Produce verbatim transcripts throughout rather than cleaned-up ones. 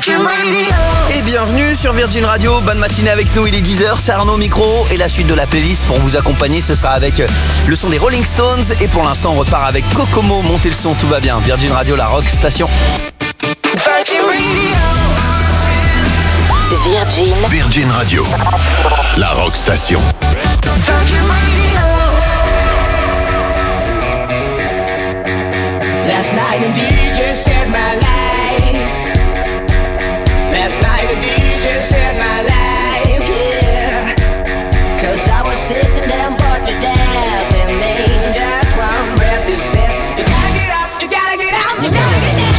Et bienvenue sur Virgin Radio, bonne matinée avec nous, il est dix heures, c'est Arnaud au micro et la suite de la playlist pour vous accompagner, ce sera avec le son des Rolling Stones et pour l'instant on repart avec Kokomo, montez le son, tout va bien, Virgin Radio, la rock station. Virgin Radio. Virgin. Virgin Radio, la rock station. Virgin Radio. Last night a D J saved my life. Last night a D J saved my life, yeah. Cause I was sitting down but the dab and they just one breath they said, you gotta get up, you gotta get out, you gotta get down.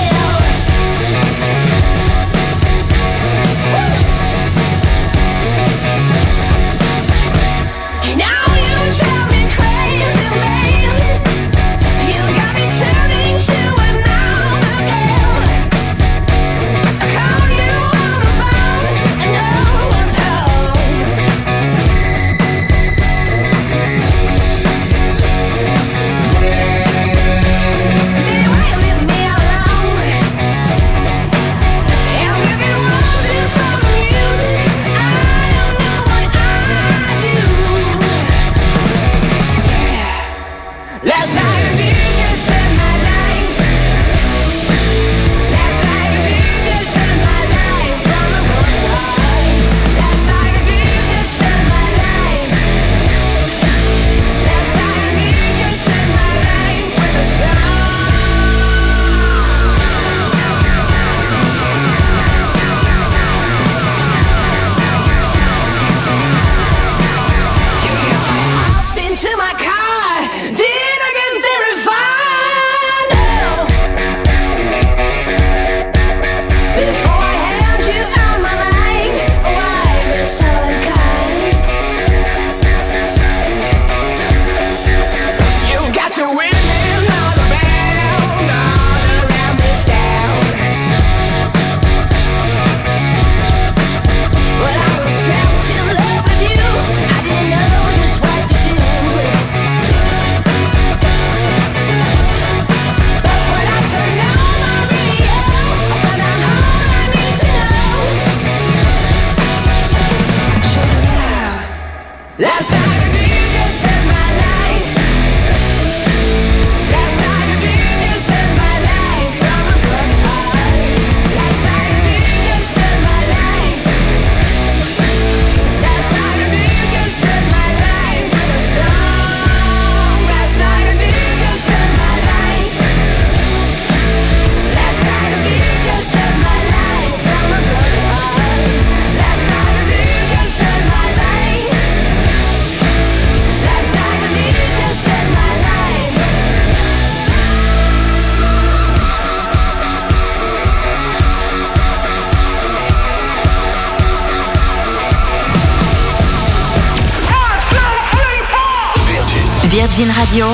Virgin Radio,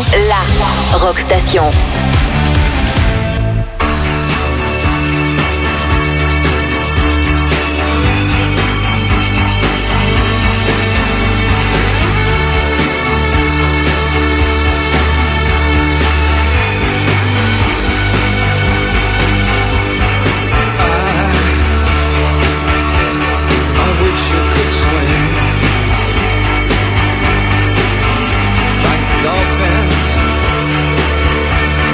la rock station. Dolphins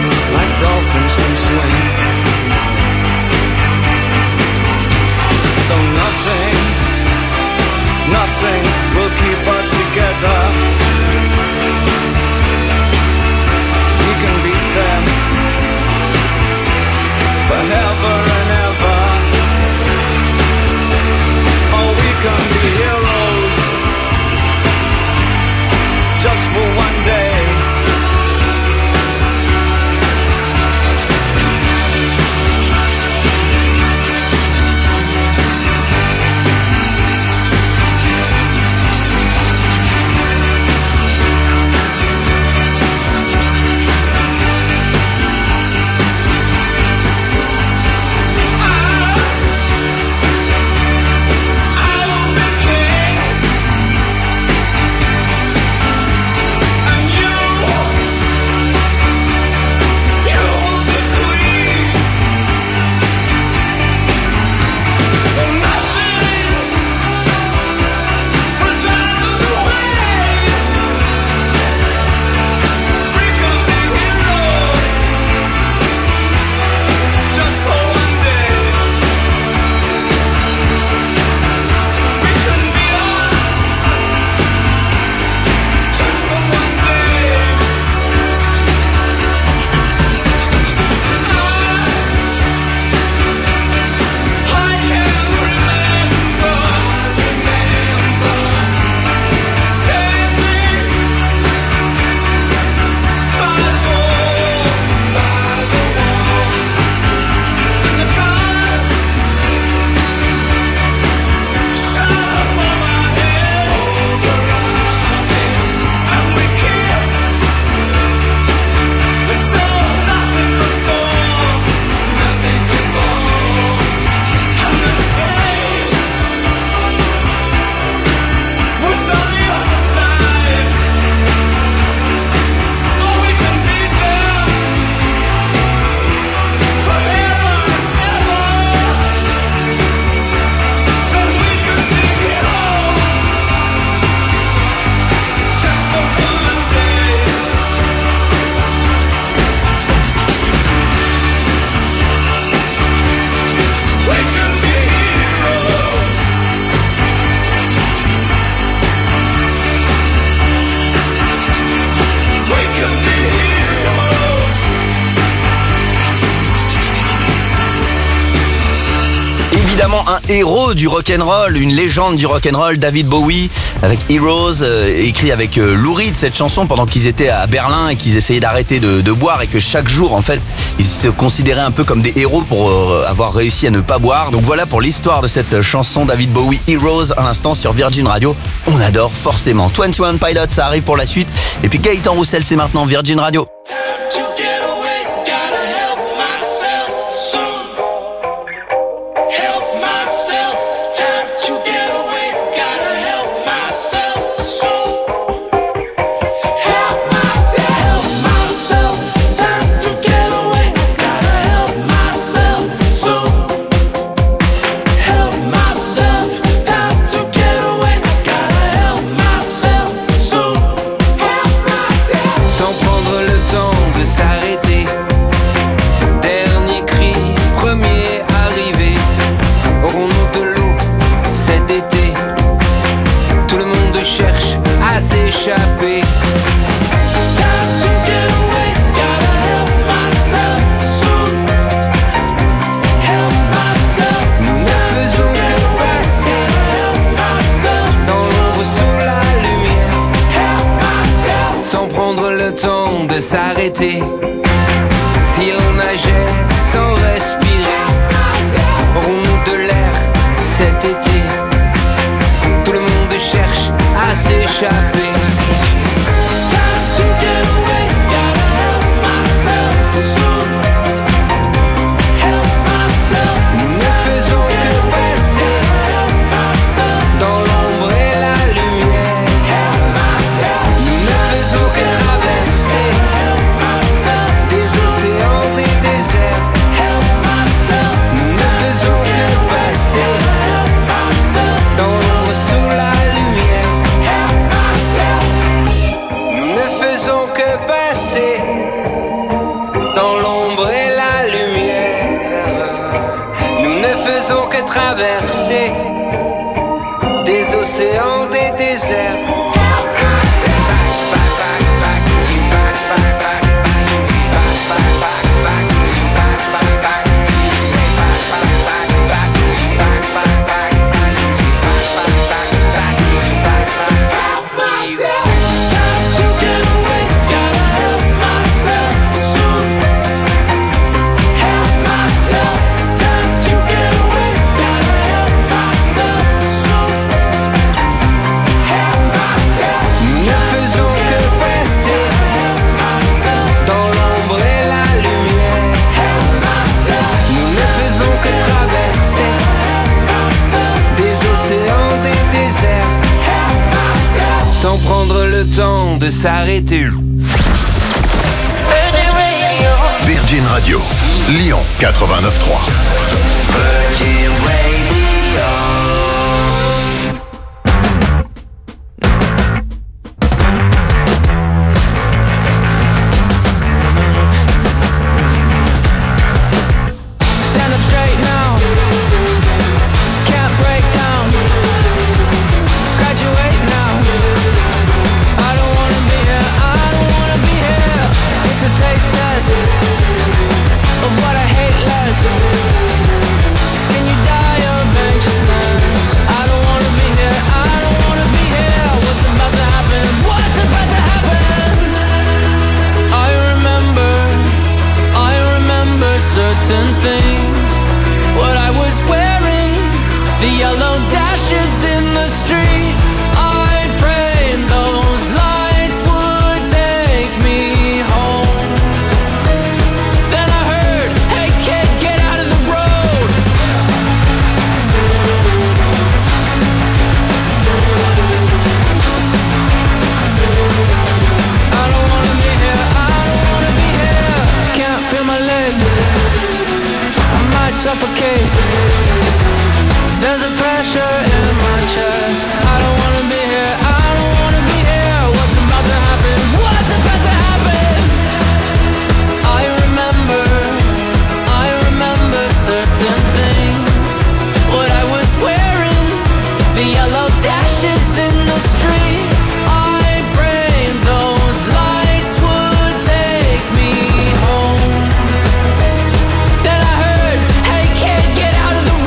évidemment un héros du rock'n'roll, une légende du rock'n'roll, David Bowie, avec Heroes, euh, écrit avec euh, Lou Reed, cette chanson pendant qu'ils étaient à Berlin et qu'ils essayaient d'arrêter de, de boire et que chaque jour, en fait, ils se considéraient un peu comme des héros pour euh, avoir réussi à ne pas boire. Donc voilà pour l'histoire de cette chanson, David Bowie, Heroes, à l'instant sur Virgin Radio. On adore forcément. vingt et un Pilots, ça arrive pour la suite. Et puis Gaëtan Roussel, c'est maintenant Virgin Radio. Échapper. Nous ne faisons que passer dans l'ombre sous la lumière, sans prendre le temps de s'arrêter. Si l'on nageait sans respirer, aurons-nous de l'air cet été? Tout le monde cherche à s'échapper. Traverser des océans, des déserts. Sans prendre le temps de s'arrêter. Virgin Radio, Lyon quatre-vingt-neuf trois. Virgin Radio. Stand up straight now. Can't break down. Graduate now. I don't wanna be here. I don't wanna be here. It's a taste test of what I hate less. Can you die of anxiousness? I don't wanna be here. I don't wanna be here. What's about to happen? What's about to happen? I remember. I remember certain things. What I was wearing. The yellow dashes in the street. I prayed those lights would take me home. Then I heard, hey kid, get out of the road. I don't wanna be here, I don't wanna be here. Can't feel my legs, I might suffocate. There's a pressure in my chest. I don't wanna be here, I don't wanna be here. What's about to happen? What's about to happen? I remember, I remember certain things. What I was wearing, the yellow dashes in the street. I prayed those lights would take me home. Then I heard, hey kid, get out of the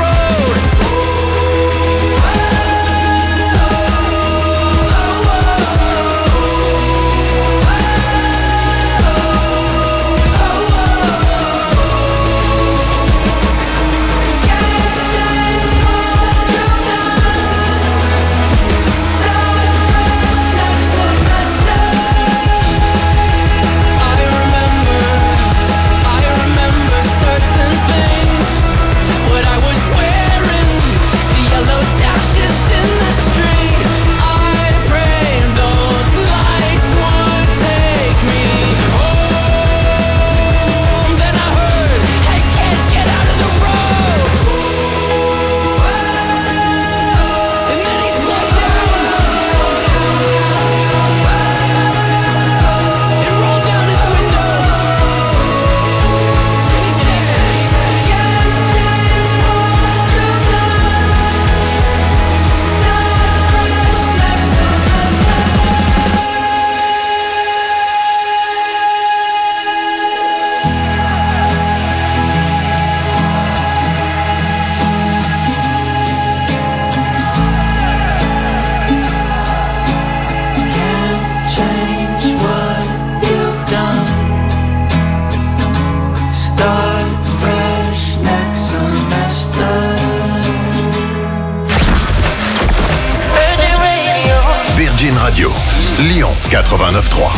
Lyon quatre-vingt-neuf trois.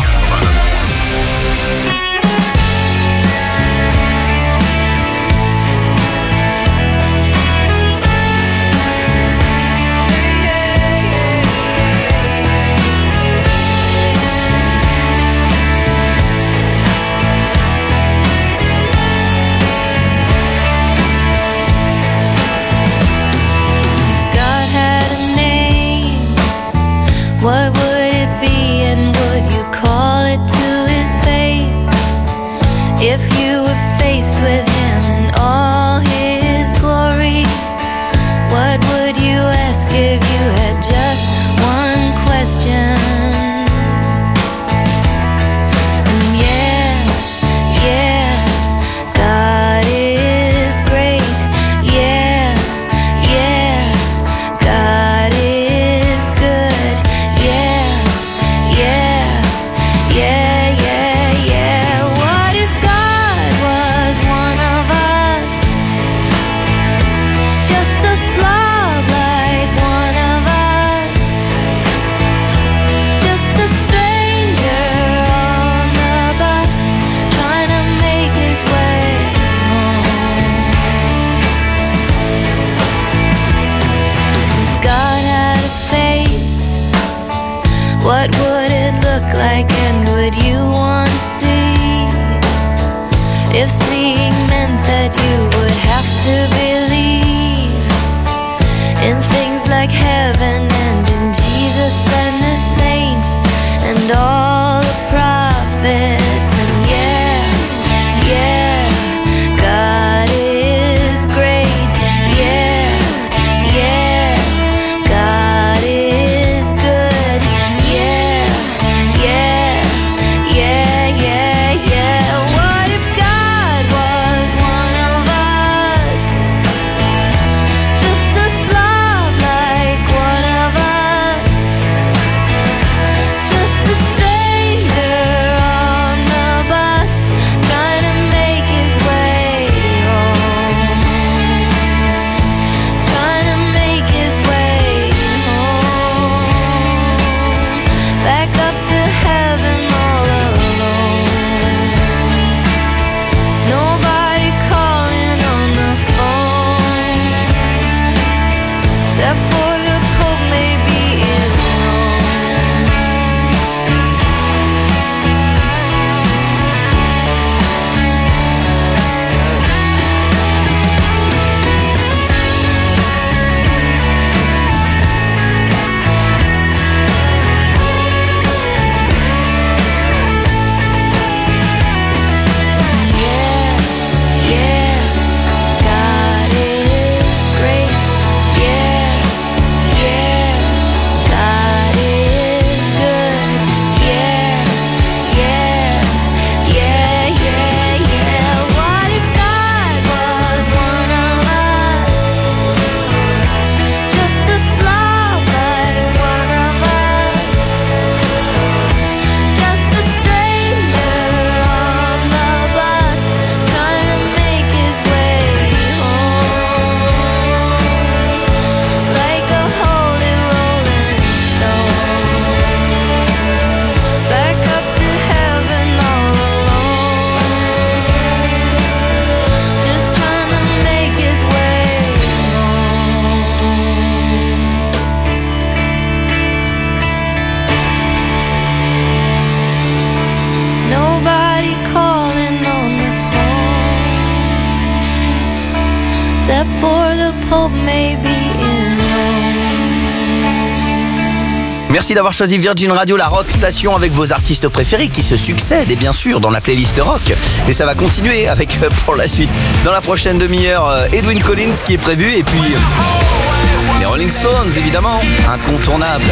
What would it be and would you call it to his face? If you were faced with him in all his glory, what would you ask if you had just one question? And yeah, yeah, God is great. Yeah, yeah, God is good. Yeah, yeah, yeah, yeah, yeah. What if God was one of us? Just a slob like one of us. Just a stranger on the bus trying to make his way home. If God had a face, what would it look like and would you want to see? If seeing meant that you would have to believe in things like heaven and in Jesus and the saints and all the prophets. And yeah, yeah, God is great. Yeah, yeah, God is good. Yeah, yeah, yeah, yeah, yeah. What if God was one of us? Just a slob like one of us. Just a stranger on the bus trying to make his way home. He's trying to make his way home. Back up to heaven all alone. Nobody calling on the phone except for the Pope maybe in Rome. Yeah, yeah, God is great. Yeah, yeah, God is good. Yeah, yeah, yeah, yeah, yeah. What if God was one of us? Just a slob like one of us. Just a stranger on the bus trying to make his way home. Like a holy rolling stone. Back up to heaven all alone. Just trying to make his way home. Nobody calling on the phone except for the Pope maybe in Rome. Merci d'avoir choisi Virgin Radio, la rock station, avec vos artistes préférés qui se succèdent et bien sûr dans la playlist rock. Et ça va continuer avec euh, pour la suite dans la prochaine demi-heure euh, Edwyn Collins qui est prévu et puis euh, les Rolling Stones évidemment, incontournable.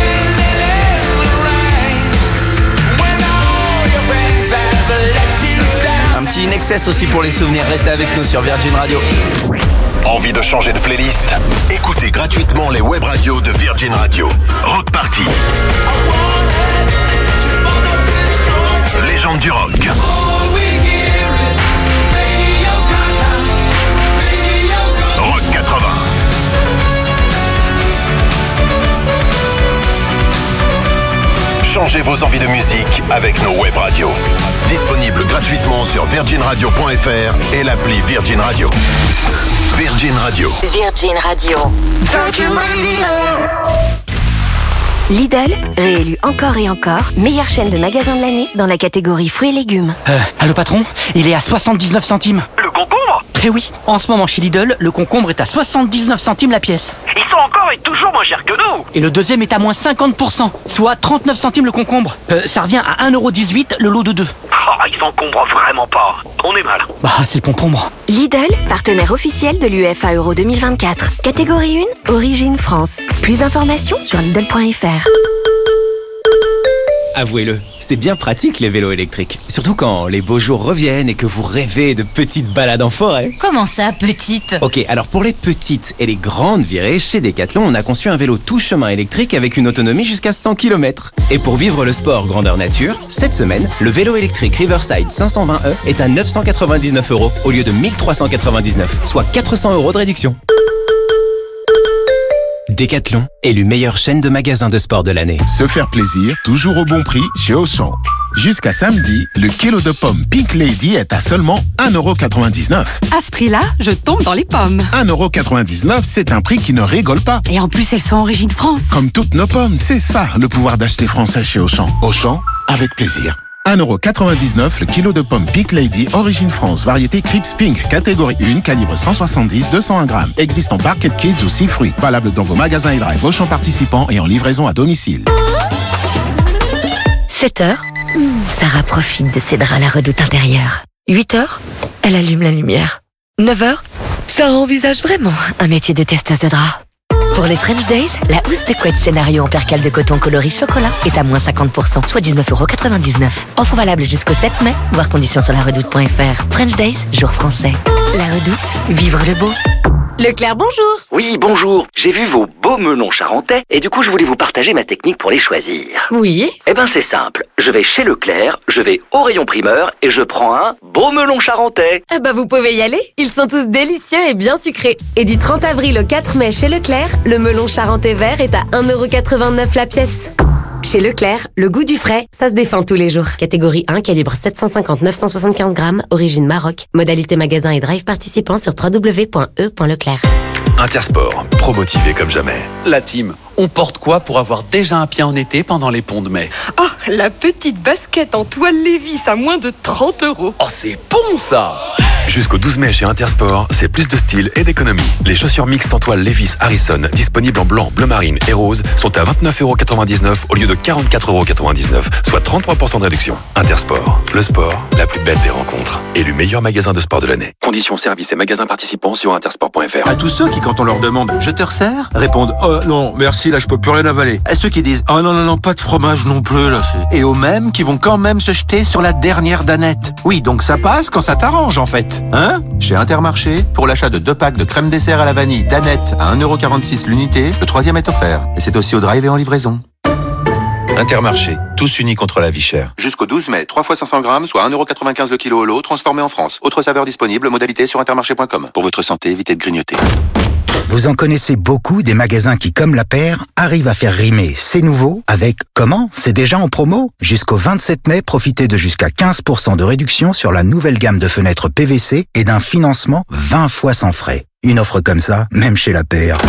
Un petit In Excess aussi pour les souvenirs. Restez avec nous sur Virgin Radio. Envie de changer de playlist? Écoutez gratuitement les web radios de Virgin Radio. Rock Party. Légende du rock. Rock quatre-vingts. Changez vos envies de musique avec nos web radios. Disponible gratuitement sur virgin radio point f r et l'appli Virgin Radio. Virgin Radio. Virgin Radio. Virgin Radio. Lidl, réélu encore et encore, meilleure chaîne de magasins de l'année dans la catégorie fruits et légumes. Euh, allô patron, il est à soixante-dix-neuf centimes. Le concombre ? Eh oui, en ce moment chez Lidl, le concombre est à soixante-dix-neuf centimes la pièce. Ils sont encore et toujours moins chers que nous. Et le deuxième est à moins cinquante pour cent, soit trente-neuf centimes le concombre. Euh, ça revient à un euro dix-huit le lot de deux. Oh, ils encombrent vraiment pas. On est mal. Bah, c'est le concombre. Lidl, partenaire officiel de l'U E F A Euro deux mille vingt-quatre. Catégorie un, Origine France. Plus d'informations sur Lidl point f r. Avouez-le, c'est bien pratique les vélos électriques. Surtout quand les beaux jours reviennent et que vous rêvez de petites balades en forêt. Comment ça, petite ? Ok, alors pour les petites et les grandes virées, chez Decathlon, on a conçu un vélo tout chemin électrique avec une autonomie jusqu'à cent kilomètres. Et pour vivre le sport grandeur nature, cette semaine, le vélo électrique Riverside cinq cent vingt E est à neuf cent quatre-vingt-dix-neuf euros au lieu de mille trois cent quatre-vingt-dix-neuf, soit quatre cents euros de réduction. Decathlon, élu meilleure chaîne de magasins de sport de l'année. Se faire plaisir, toujours au bon prix chez Auchan. Jusqu'à samedi, le kilo de pommes Pink Lady est à seulement un euro quatre-vingt-dix-neuf. À ce prix-là, je tombe dans les pommes. un euro quatre-vingt-dix-neuf, c'est un prix qui ne rigole pas. Et en plus, elles sont Origine France. Comme toutes nos pommes, c'est ça le pouvoir d'acheter français chez Auchan. Auchan, avec plaisir. un euro quatre-vingt-dix-neuf le kilo de pommes Pink Lady, Origine France, variété Crips Pink, catégorie un, calibre cent soixante-dix, deux cent un grammes. Existe en Barquet Kids ou six fruits. Valable dans vos magasins et drive Auchan participants et en livraison à domicile. sept heures, Sarah profite de ses draps à la redoute intérieure. huit heures, elle allume la lumière. neuf heures, Sarah envisage vraiment un métier de testeuse de draps. Pour les French Days, la housse de couette scénario en percale de coton coloris chocolat est à moins cinquante pour cent, soit dix-neuf euros quatre-vingt-dix-neuf. Offre valable jusqu'au sept mai, voir conditions sur la redoute point f r. French Days, jour français. La redoute, vivre le beau. Leclerc, bonjour. Oui, bonjour. J'ai vu vos beaux melons charentais et du coup, je voulais vous partager ma technique pour les choisir. Oui. Eh ben, c'est simple. Je vais chez Leclerc, je vais au rayon primeur et je prends un beau melon charentais. Eh ben, vous pouvez y aller. Ils sont tous délicieux et bien sucrés. Et du trente avril au quatre mai chez Leclerc, le melon charentais vert est à un euro quatre-vingt-neuf la pièce. Chez Leclerc, le goût du frais, ça se défend tous les jours. Catégorie un, calibre sept cent cinquante neuf cent soixante-quinze grammes, origine Maroc. Modalité magasin et drive participant sur w w w point e point leclerc. Intersport, pro-motivé comme jamais. La team, on porte quoi pour avoir déjà un pied en été pendant les ponts de mai? Oh, la petite basket en toile Lévis à moins de trente euros. Oh, c'est bon ça! Jusqu'au douze mai chez Intersport, c'est plus de style et d'économie. Les chaussures mixtes en toile Levi's Harrison, disponibles en blanc, bleu marine et rose, sont à vingt-neuf euros quatre-vingt-dix-neuf au lieu de quarante-quatre euros quatre-vingt-dix-neuf, soit trente-trois pour cent de réduction. Intersport, le sport, la plus belle des rencontres. Élu meilleur magasin de sport de l'année. Conditions, services et magasins participants sur intersport point f r. À tous ceux qui, quand on leur demande « Je te resserre ?» répondent « Oh non, merci, là je peux plus rien avaler. » À ceux qui disent « Oh non, non, non, pas de fromage non plus, là c'est... » Et aux mêmes qui vont quand même se jeter sur la dernière danette. Oui, donc ça passe quand ça t'arrange en fait. Hein? Chez Intermarché, pour l'achat de deux packs de crème dessert à la vanille Danette à un euro quarante-six l'unité, le troisième est offert. Et c'est aussi au drive et en livraison. Intermarché, tous unis contre la vie chère. Jusqu'au douze mai, trois fois cinq cents grammes, soit un euro quatre-vingt-quinze le kilo au lot, transformé en France. Autre saveur disponible, modalité sur intermarché point com. Pour votre santé, évitez de grignoter. Vous en connaissez beaucoup des magasins qui, comme la paire, arrivent à faire rimer c'est nouveau avec comment c'est déjà en promo. Jusqu'au vingt-sept mai, profitez de jusqu'à quinze pour cent de réduction sur la nouvelle gamme de fenêtres P V C et d'un financement vingt fois sans frais. Une offre comme ça, même chez la paire,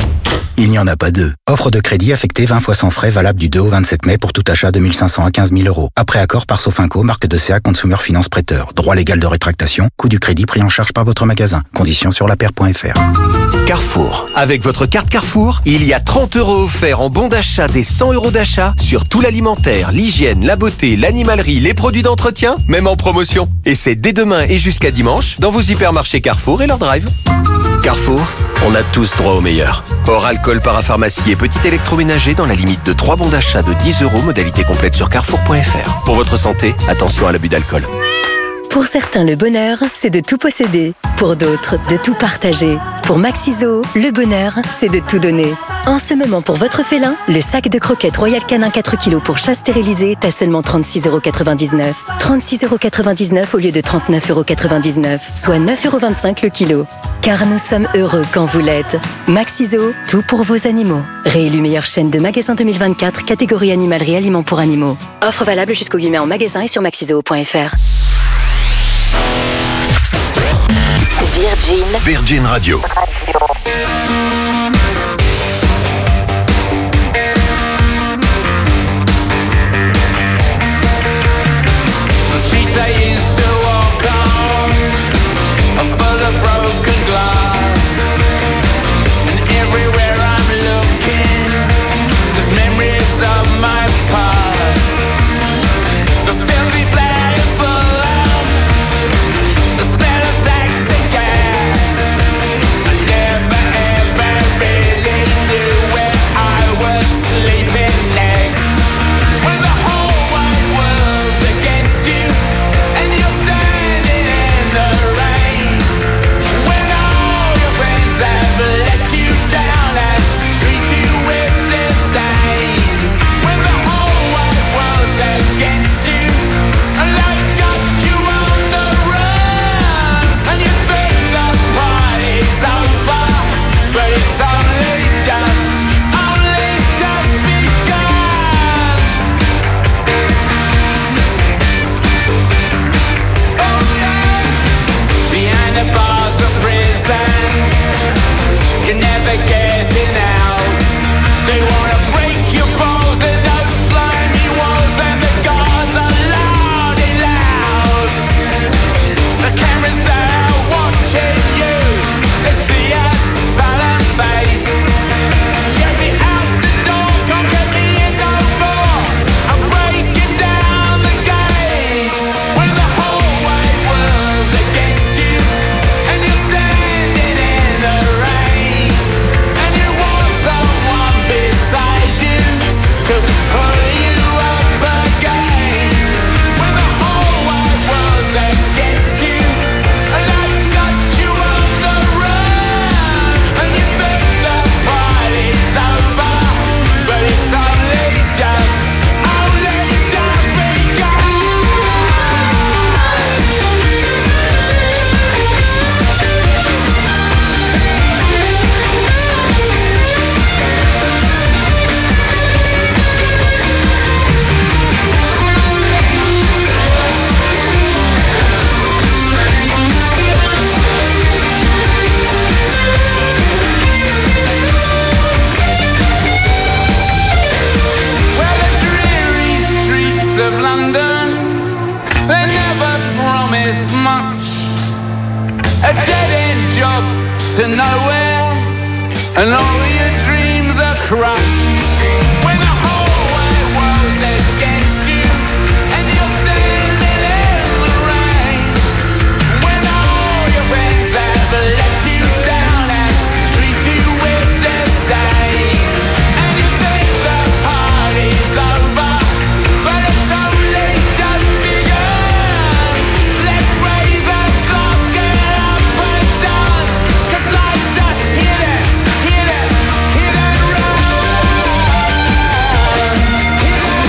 il n'y en a pas deux. Offre de crédit affectée vingt fois sans frais, valable du deux au vingt-sept mai pour tout achat de mille cinq cents à quinze mille euros. Après accord par Sofinco, marque de C A Consumer Finance Prêteur. Droit légal de rétractation, coût du crédit pris en charge par votre magasin. Conditions sur la paire point f r. Carrefour. Avec votre carte Carrefour, il y a trente euros offerts en bon d'achat des cent euros d'achat sur tout l'alimentaire, l'hygiène, la beauté, l'animalerie, les produits d'entretien, même en promotion. Et c'est dès demain et jusqu'à dimanche dans vos hypermarchés Carrefour et leur drive. Carrefour, on a tous droit au meilleur. Hors alcool, parapharmacie et petit électroménager dans la limite de trois bons d'achat de dix euros, modalité complète sur carrefour point f r. Pour votre santé, attention à l'abus d'alcool. Pour certains, le bonheur, c'est de tout posséder. Pour d'autres, de tout partager. Pour Maxiso, le bonheur, c'est de tout donner. En ce moment, pour votre félin, le sac de croquettes Royal Canin quatre kilos pour chat stérilisé est à seulement trente-six euros quatre-vingt-dix-neuf. trente-six euros quatre-vingt-dix-neuf au lieu de trente-neuf euros quatre-vingt-dix-neuf, soit neuf euros vingt-cinq le kilo. Car nous sommes heureux quand vous l'êtes. Maxiso, tout pour vos animaux. Réélu meilleure chaîne de magasins deux mille vingt-quatre, catégorie animalerie aliments pour animaux. Offre valable jusqu'au huit mai en magasin et sur maxiso point f r. Virgin. Virgin Radio. To nowhere, and all your dreams are crushed. When the whole wide world's against you, and you're standing in the rain. When all your friends have let you down and treat you with disdain. And you think the party's over, but it's only just begun. Let's raise a glass, get up and dance. Life's just hit it, hit it, hit it run. Hit it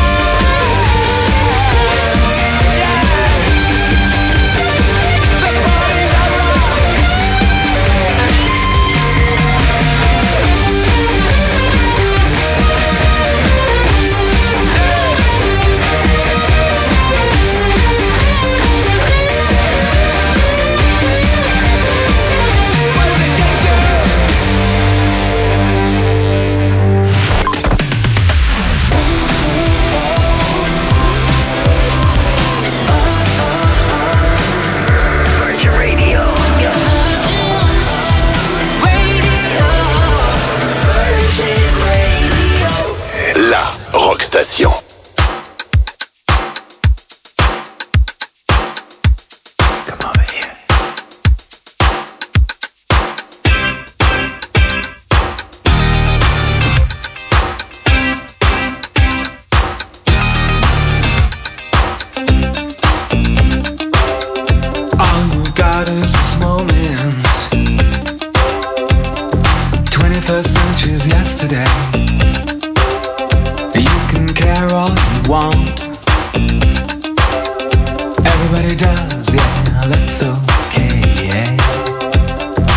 run. Yeah. The party's over. La Rockstation. All we've got is this moment. twenty-first century's yesterday. You can care all you want. Everybody does, yeah, that's okay, yeah.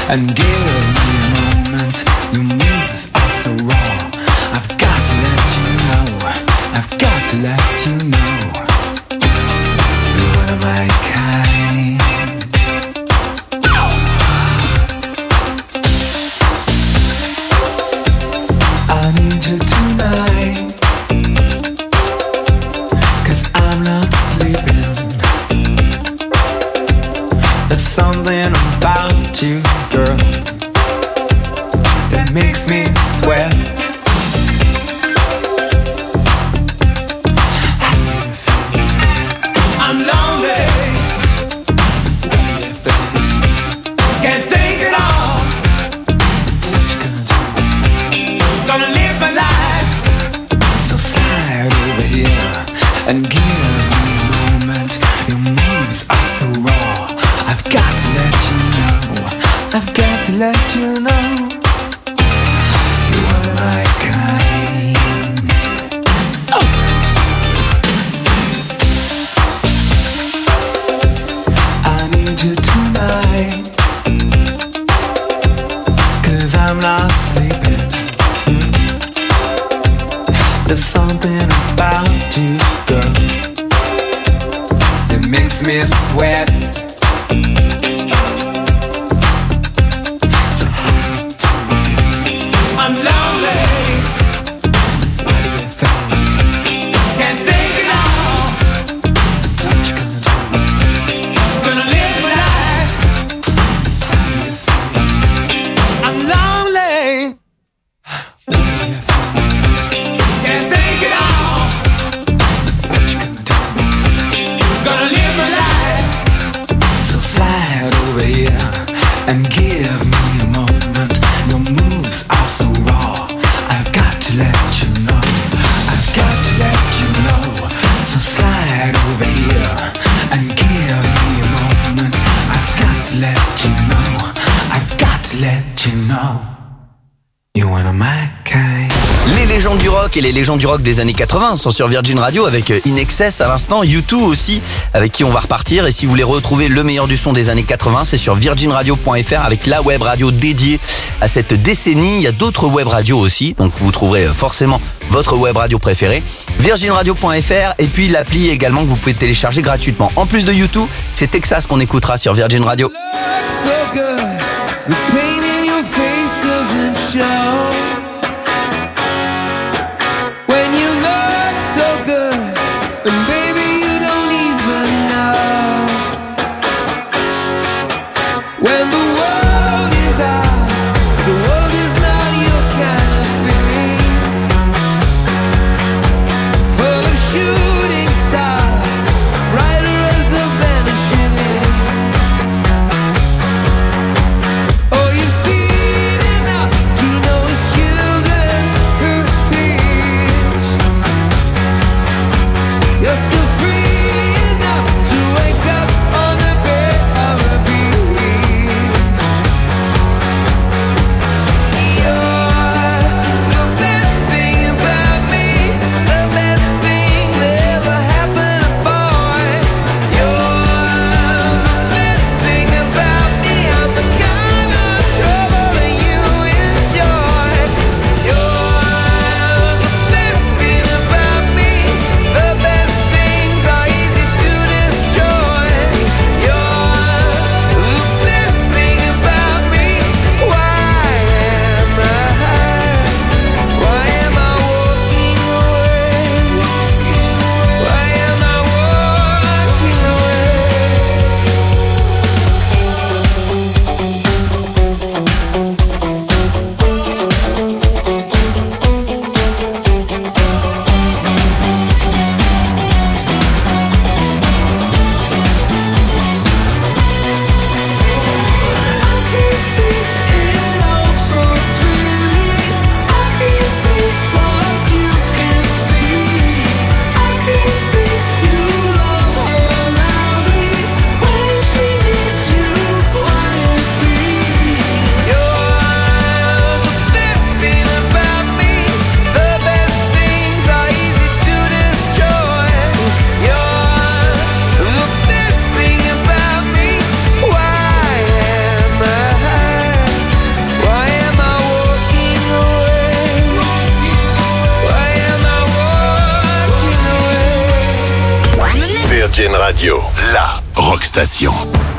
and give me a moment. Your moves are so raw. I've got to let you know. I've got to let you know. You're one of my kind. I need you tonight, 'cause I'm not sleeping. There's something about you, girl, that makes me sweat. I'm lonely. What do you think? Can't think at all. What you gonna do? Gonna live my life. So slide over here and give me a moment. Your moves are so raw. I've got to let you know. I've got to let you know. You're one of my kind. Oh. I need you tonight, 'cause I'm not sleeping. There's something about you, girl, that makes me sweat. I'm lonely. What do you think? Can't think at all. What you gonna do? Gonna live my life. What do you think? I'm lonely. What do you think? Can't think at all. What you gonna do? Gonna live my life. So slide over here and give me a moment. Your moves are so raw. I've got to let you know. I've got to let you know. So slide over here and give me a moment. I've got to let you know. I've got to let you know. You're one of my kind. Les légendes du rock et les légendes du rock des années quatre-vingts sont sur Virgin Radio avec In Excess à l'instant, U deux aussi, avec qui on va repartir. Et si vous voulez retrouver le meilleur du son des années quatre-vingts, c'est sur virgin radio point f r avec la web radio dédiée à cette décennie. Il y a d'autres web radios aussi, donc vous trouverez forcément votre web radio préférée. virgin radio point f r et puis l'appli également que vous pouvez télécharger gratuitement. En plus de U deux, c'est Texas qu'on écoutera sur Virgin Radio. So good, the pain in your face doesn't show. When you look so good, and baby you don't even know. When the world is ours, the world is not your kind of thing. Full of shooting stars, brighter as the vanishing. Virgin Radio, la rock station.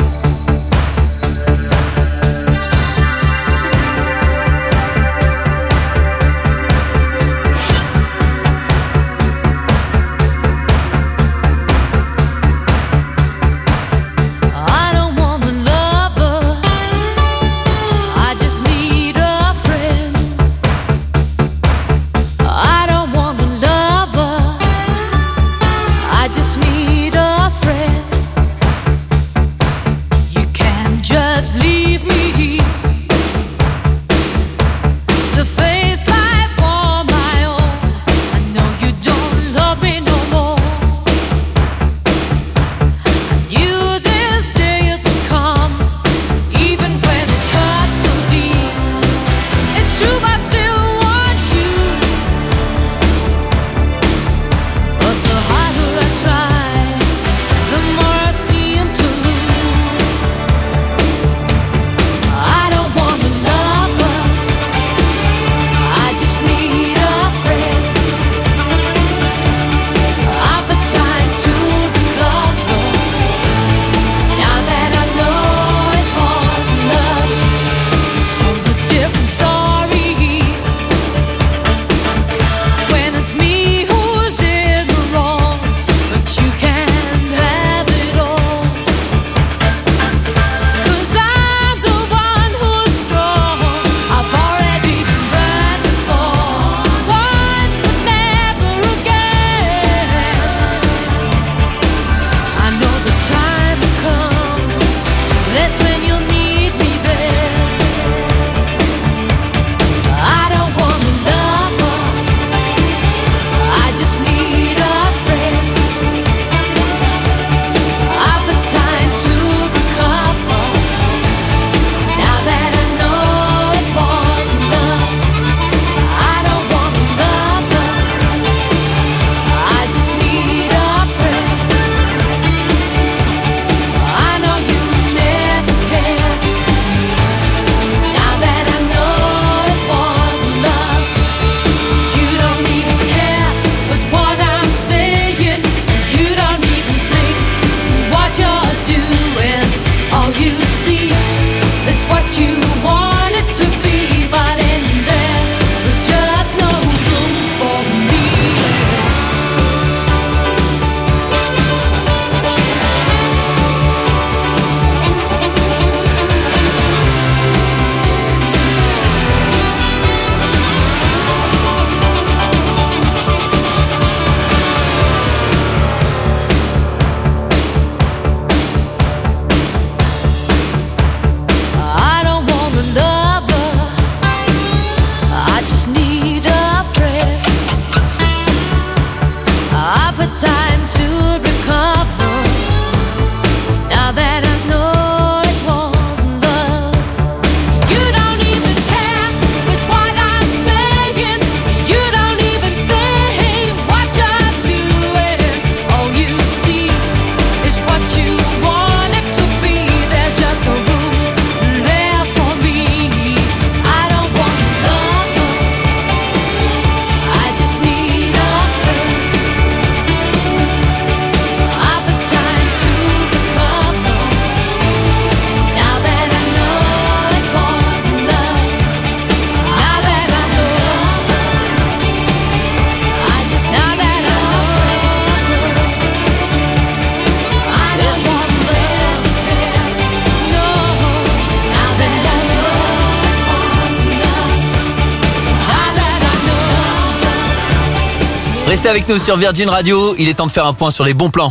Restez avec nous sur Virgin Radio, il est temps de faire un point sur les bons plans.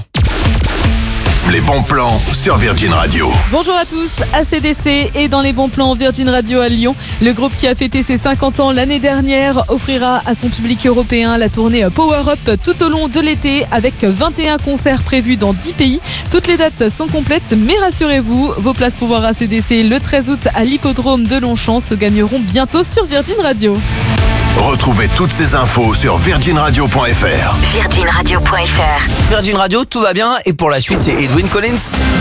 Les bons plans sur Virgin Radio. Bonjour à tous, A C D C est dans les bons plans Virgin Radio à Lyon. Le groupe qui a fêté ses cinquante ans l'année dernière offrira à son public européen la tournée Power Up tout au long de l'été avec vingt et un concerts prévus dans dix pays. Toutes les dates sont complètes, mais rassurez-vous, vos places pour voir A C D C le treize août à l'hippodrome de Longchamp se gagneront bientôt sur Virgin Radio. Retrouvez toutes ces infos sur virgin radio point f r. virgin radio point f r. Virgin Radio, tout va bien. Et pour la suite, c'est Edwin Collins.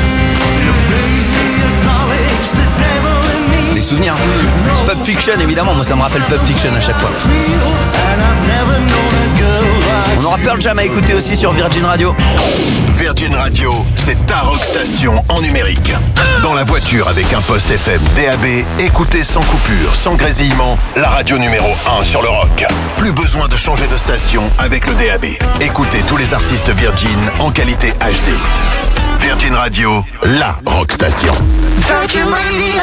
Des souvenirs. Pulp Fiction, évidemment. Moi, ça me rappelle Pulp Fiction à chaque fois. On aura Pearl Jam à écouter aussi sur Virgin Radio. Virgin Radio, c'est ta rock station en numérique. Dans la voiture avec un poste F M D A B, écoutez sans coupure, sans grésillement, la radio numéro un sur le rock. Plus besoin de changer de station avec le D A B. Écoutez tous les artistes Virgin en qualité H D. Virgin Radio, la rock station. Virgin Radio.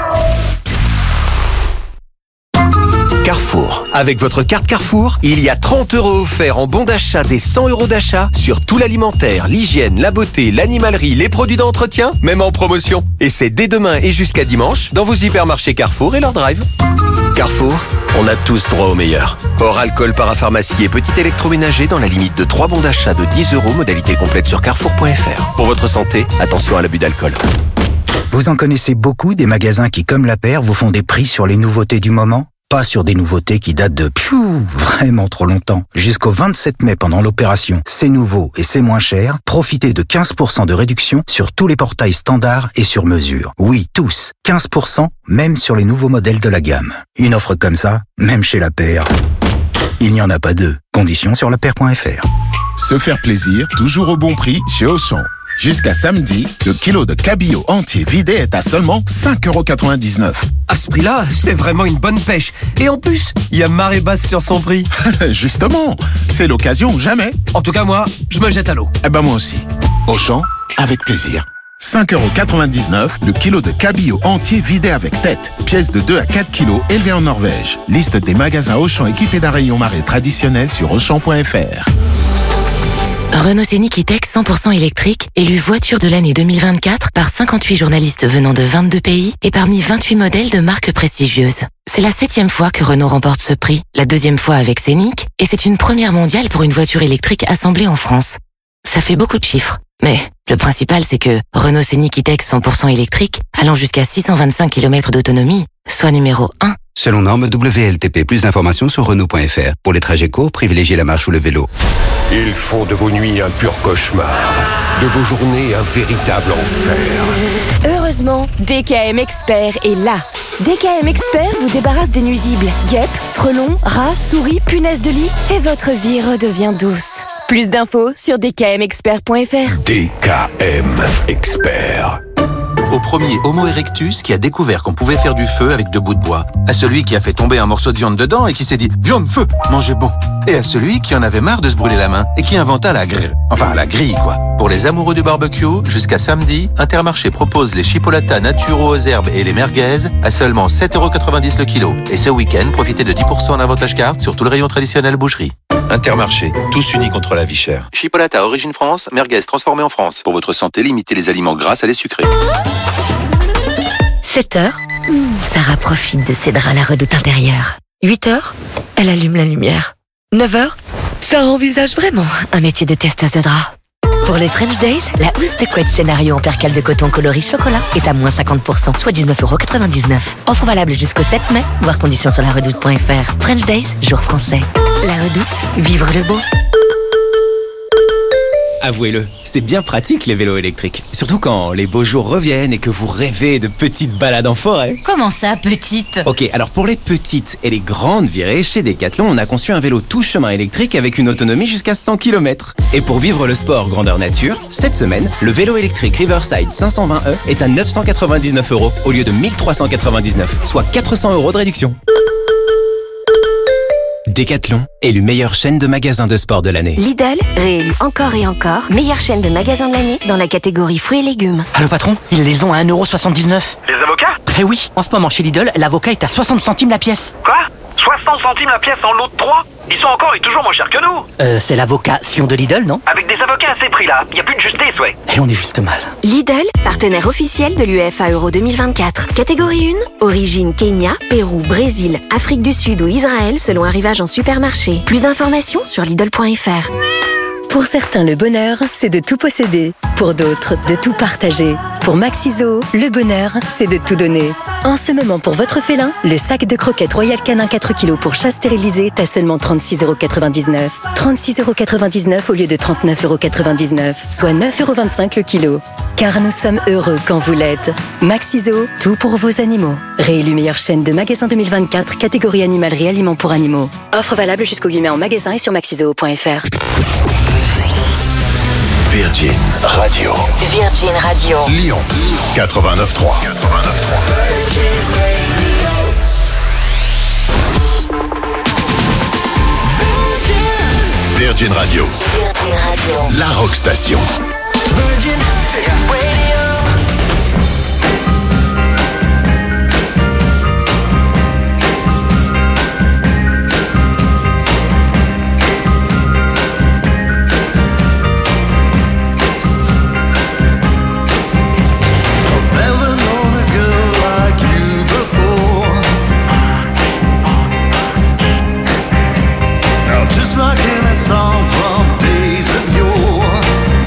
Carrefour. Avec votre carte Carrefour, il y a trente euros offerts en bon d'achat des cent euros d'achat sur tout l'alimentaire, l'hygiène, la beauté, l'animalerie, les produits d'entretien, même en promotion. Et c'est dès demain et jusqu'à dimanche dans vos hypermarchés Carrefour et leur drive. Carrefour, on a tous droit au meilleur. Hors alcool, parapharmacie et petit électroménager dans la limite de trois bons d'achat de dix euros, modalité complète sur carrefour point f r. Pour votre santé, attention à l'abus d'alcool. Vous en connaissez beaucoup des magasins qui, comme la paire, vous font des prix sur les nouveautés du moment ? Pas sur des nouveautés qui datent de piou, vraiment trop longtemps. Jusqu'au vingt-sept mai, pendant l'opération C'est nouveau et c'est moins cher, profitez de quinze pour cent de réduction sur tous les portails standards et sur mesure. Oui, tous, quinze pour cent, même sur les nouveaux modèles de la gamme. Une offre comme ça, même chez la paire, il n'y en a pas deux. Conditions sur la paire point f r. Se faire plaisir, toujours au bon prix chez Auchan. Jusqu'à samedi, le kilo de cabillaud entier vidé est à seulement cinq euros quatre-vingt-dix-neuf. À ce prix-là, c'est vraiment une bonne pêche. Et en plus, il y a marée basse sur son prix. Justement, c'est l'occasion ou jamais. En tout cas, moi, je me jette à l'eau. Eh ben moi aussi. Auchan, avec plaisir. cinq euros quatre-vingt-dix-neuf, le kilo de cabillaud entier vidé avec tête. Pièce de deux à quatre kilos, élevée en Norvège. Liste des magasins Auchan équipés d'un rayon marée traditionnel sur auchan point f r. Renault Scénic E-Tech cent pour cent électrique, élu voiture de l'année deux mille vingt-quatre par cinquante-huit journalistes venant de vingt-deux pays et parmi vingt-huit modèles de marques prestigieuses. C'est la septième fois que Renault remporte ce prix, la deuxième fois avec Scénic, et c'est une première mondiale pour une voiture électrique assemblée en France. Ça fait beaucoup de chiffres, mais le principal c'est que Renault Scénic E-Tech cent pour cent électrique, allant jusqu'à six cent vingt-cinq kilomètres d'autonomie, soit numéro un. Selon norme W L T P, plus d'informations sur Renault point f r. Pour les trajets courts, privilégiez la marche ou le vélo. Ils font de vos nuits un pur cauchemar, de vos journées un véritable enfer. Heureusement, D K M Expert est là. D K M Expert vous débarrasse des nuisibles, guêpes, frelons, rats, souris, punaises de lit et votre vie redevient douce. Plus d'infos sur d k m expert point f r. D K M Expert. Au premier Homo erectus qui a découvert qu'on pouvait faire du feu avec deux bouts de bois. À celui qui a fait tomber un morceau de viande dedans et qui s'est dit « Viande, feu, mangez bon !» Et à celui qui en avait marre de se brûler la main et qui inventa la grille. Enfin, la grille, quoi. Pour les amoureux du barbecue, jusqu'à samedi, Intermarché propose les chipolatas naturaux aux herbes et les merguez à seulement sept euros quatre-vingt-dix le kilo. Et ce week-end, profitez de dix pour cent en avantage carte sur tout le rayon traditionnel boucherie. Intermarché, tous unis contre la vie chère. Chipolata origine France, merguez transformée en France. Pour votre santé, limitez les aliments gras à les sucrés. sept heures, Sarah profite de ses draps à la redoute intérieure. huit heures, elle allume la lumière. neuf heures, Sarah envisage vraiment un métier de testeuse de draps. Pour les French Days, la housse de couette scénario en percale de coton coloris chocolat est à moins cinquante pour cent, soit dix-neuf euros quatre-vingt-dix-neuf. Offre valable jusqu'au sept mai, voir conditions sur la redoute point f r. French Days, jour français. La redoute, vivre le beau. Avouez-le, c'est bien pratique les vélos électriques. Surtout quand les beaux jours reviennent et que vous rêvez de petites balades en forêt. Comment ça, petite? Ok, alors pour les petites et les grandes virées, chez Decathlon, on a conçu un vélo tout chemin électrique avec une autonomie jusqu'à cent kilomètres. Et pour vivre le sport grandeur nature, cette semaine, le vélo électrique Riverside cinq cent vingt E est à neuf cent quatre-vingt-dix-neuf euros au lieu de mille trois cent quatre-vingt-dix-neuf, soit quatre cents euros de réduction. Decathlon, élu meilleure chaîne de magasins de sport de l'année. Lidl, réélu encore et encore, meilleure chaîne de magasins de l'année dans la catégorie fruits et légumes. Allô patron, ils les ont à un euro soixante-dix-neuf. Les avocats? Eh oui, en ce moment chez Lidl, l'avocat est à soixante centimes la pièce. Quoi? soixante centimes la pièce en lot de trois? Ils sont encore et toujours moins chers que nous. Euh, c'est l'avocat Sion de Lidl, non? Avec des avocats à ces prix-là, y a plus de justesse, ouais. Et on est juste mal. Lidl, partenaire officiel de l'U E F A Euro deux mille vingt-quatre. Catégorie un, origine Kenya, Pérou, Brésil, Afrique du Sud ou Israël selon arrivage en supermarché. Plus d'informations sur Lidl point f r. Pour certains, le bonheur, c'est de tout posséder. Pour d'autres, de tout partager. Pour Maxiso, le bonheur, c'est de tout donner. En ce moment, pour votre félin, le sac de croquettes Royal Canin quatre kilos pour chat stérilisé est à seulement trente-six euros quatre-vingt-dix-neuf. trente-six euros quatre-vingt-dix-neuf au lieu de trente-neuf euros quatre-vingt-dix-neuf, soit neuf euros vingt-cinq le kilo. Car nous sommes heureux quand vous l'êtes. Maxiso, tout pour vos animaux. Réélu meilleure chaîne de magasins deux mille vingt-quatre, catégorie animalerie aliments pour animaux. Offre valable jusqu'au huit mai en magasin et sur maxiso point f r. Virgin Radio. Virgin Radio. Lyon quatre-vingt-neuf trois. Virgin Radio. Virgin Radio. La Rock Station. Virgin Radio. Like in a song from days of yore.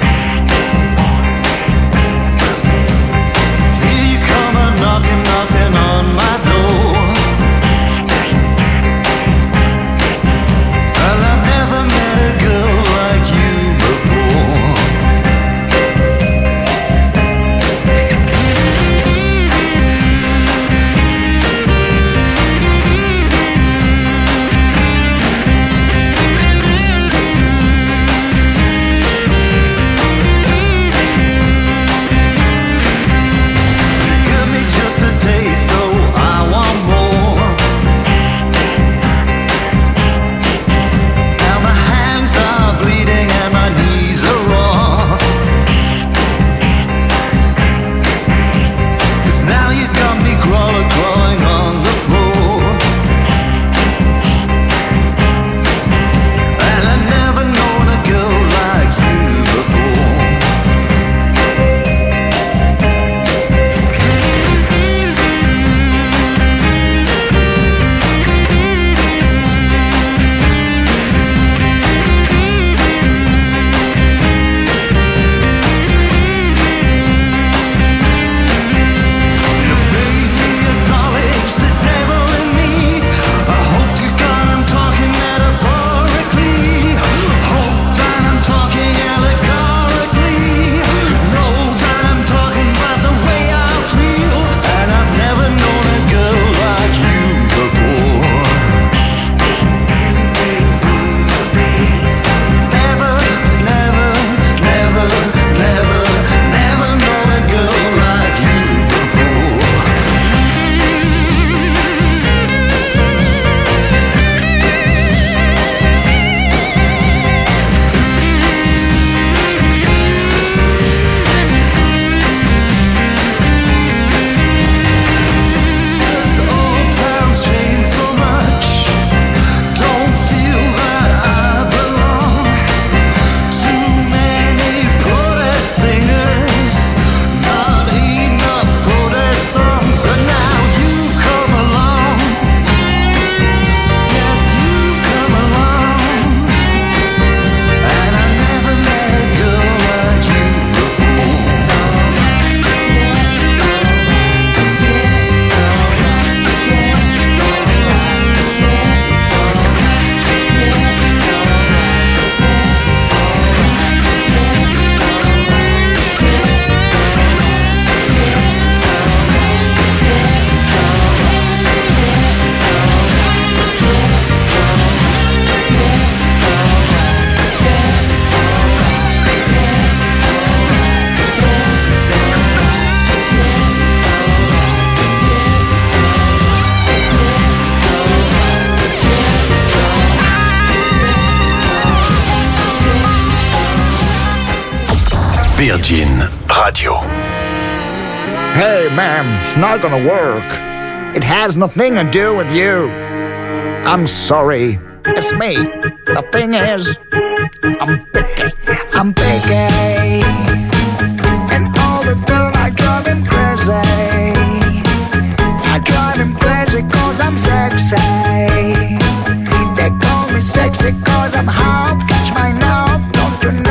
Virgin Radio. Hey, ma'am, it's not gonna work. It has nothing to do with you. I'm sorry. It's me. The thing is, I'm picky. I'm picky. And all the girls I drive him crazy. I drive him crazy cause I'm sexy. They call me sexy cause I'm hot. Catch my mouth, don't you know?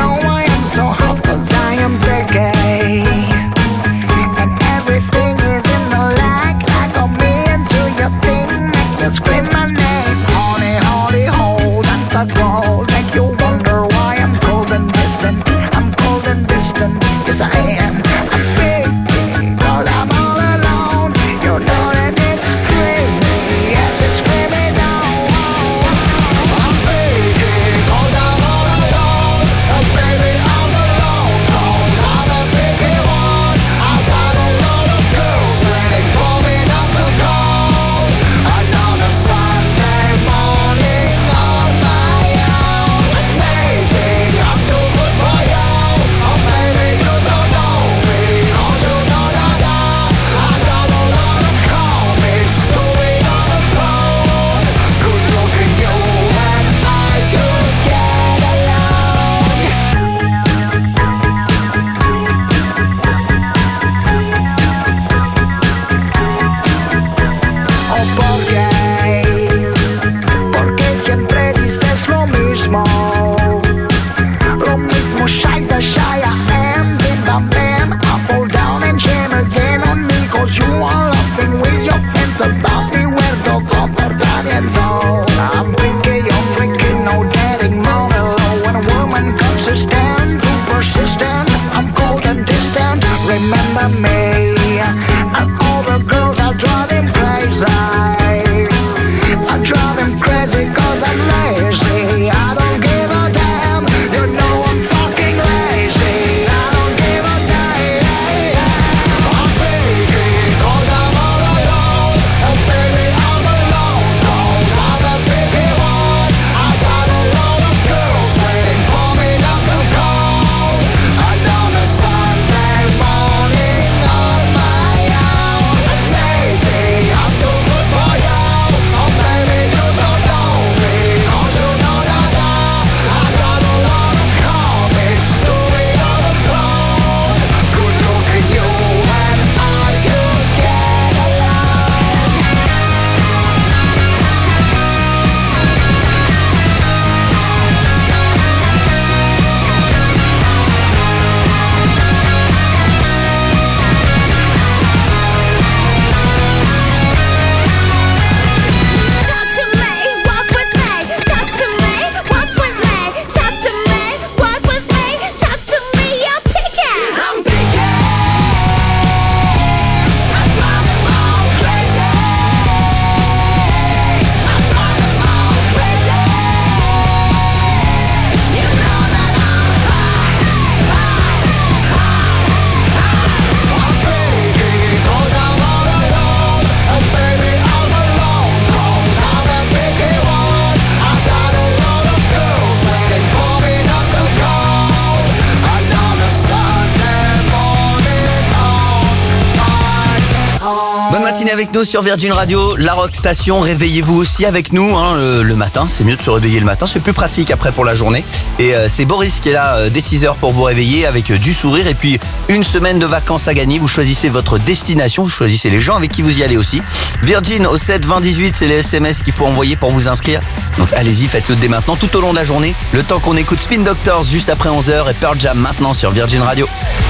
Bonne matinée avec nous sur Virgin Radio, la Rock Station. Réveillez-vous aussi avec nous hein, le, le matin. C'est mieux de se réveiller le matin, c'est plus pratique après pour la journée. Et euh, c'est Boris qui est là euh, dès six heures pour vous réveiller avec euh, du sourire. Et puis une semaine de vacances à gagner. Vous choisissez votre destination, vous choisissez les gens avec qui vous y allez aussi. Virgin au sept vingt dix-huit, c'est les S M S qu'il faut envoyer pour vous inscrire. Donc allez-y, faites-le dès maintenant, tout au long de la journée. Le temps qu'on écoute Spin Doctors juste après onze heures et Pearl Jam maintenant sur Virgin Radio.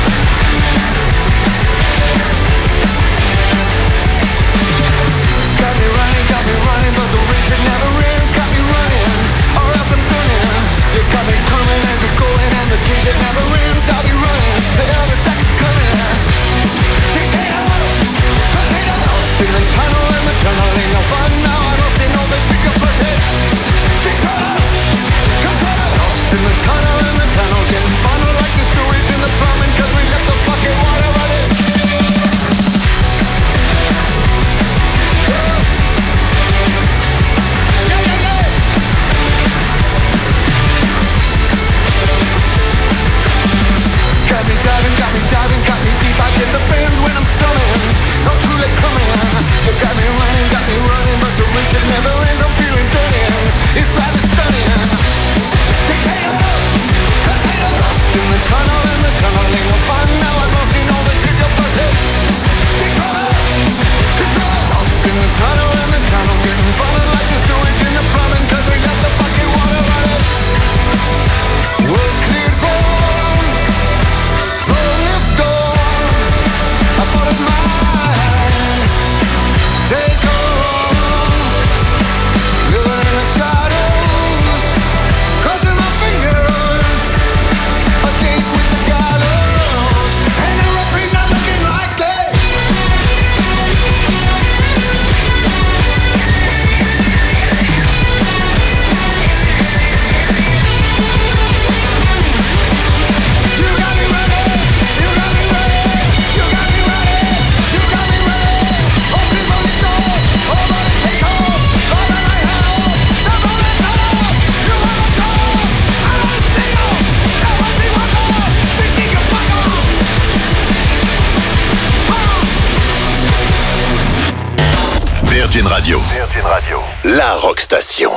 Virgin Radio. Virgin Radio. La Rock Station.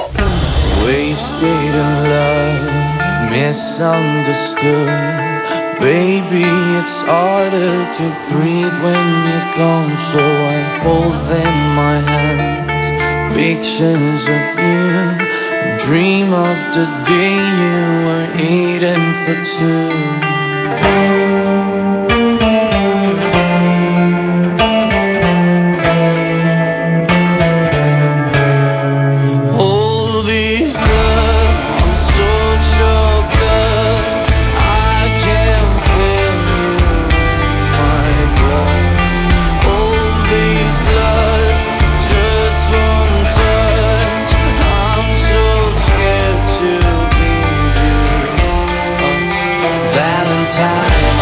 Wasted in love, misunderstood. Baby, it's harder to breathe when you're gone, so I hold them in my hands. Pictures of you, and dream of the day you were eating for two. Time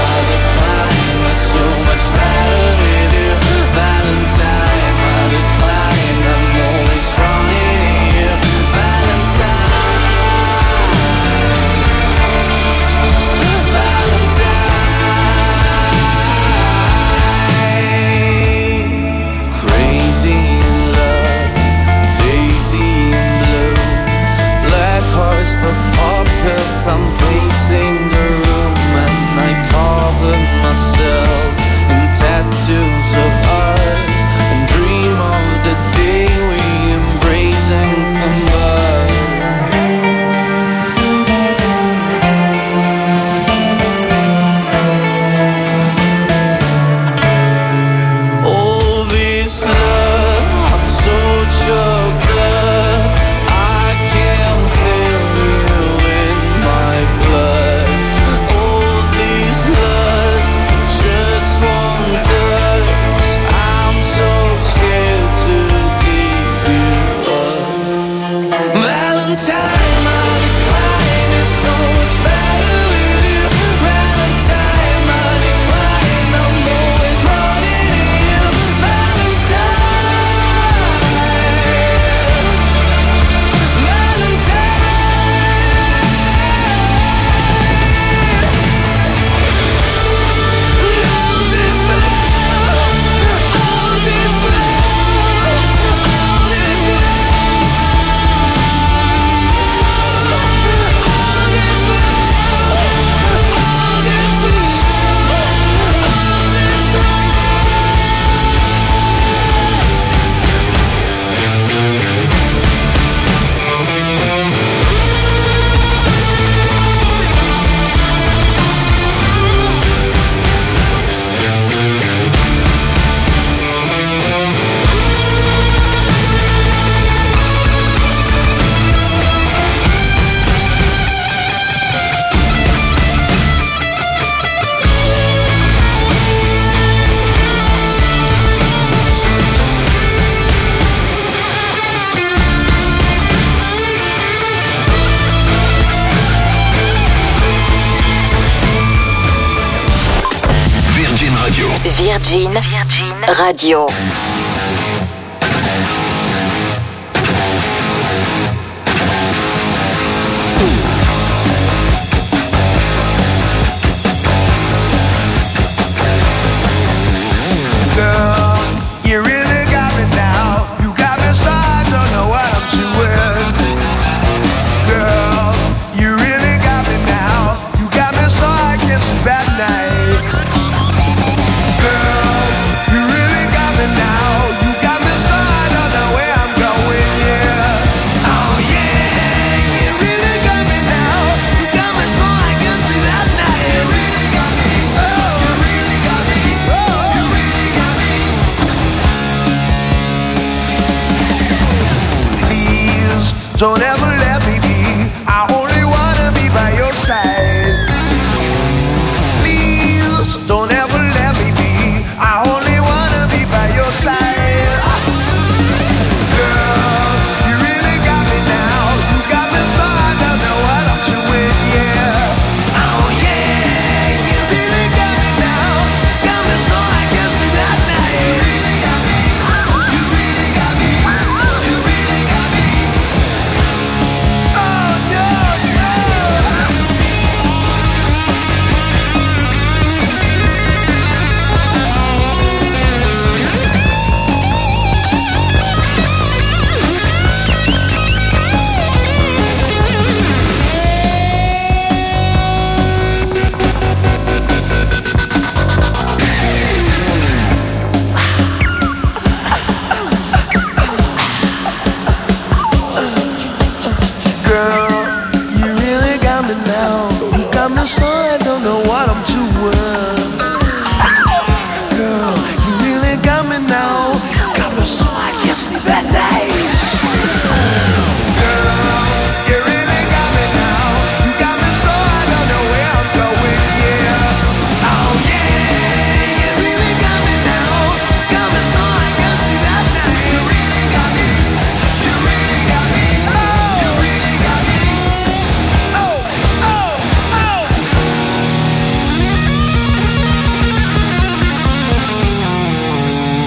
Virgin, Virgin Radio. Girl, you really got me now. You got me so I don't know what I'm doing. Girl, you really got me now. You got me so I can't sleep at night. Girl, you really got me now. You got me so I don't know where I'm going, yeah. Oh yeah, you really got me now. You got me so I can't sleep at night. You really got me. Oh, you really got me. Oh, you really got me. Please don't ever let me be. I only wanna be by your side.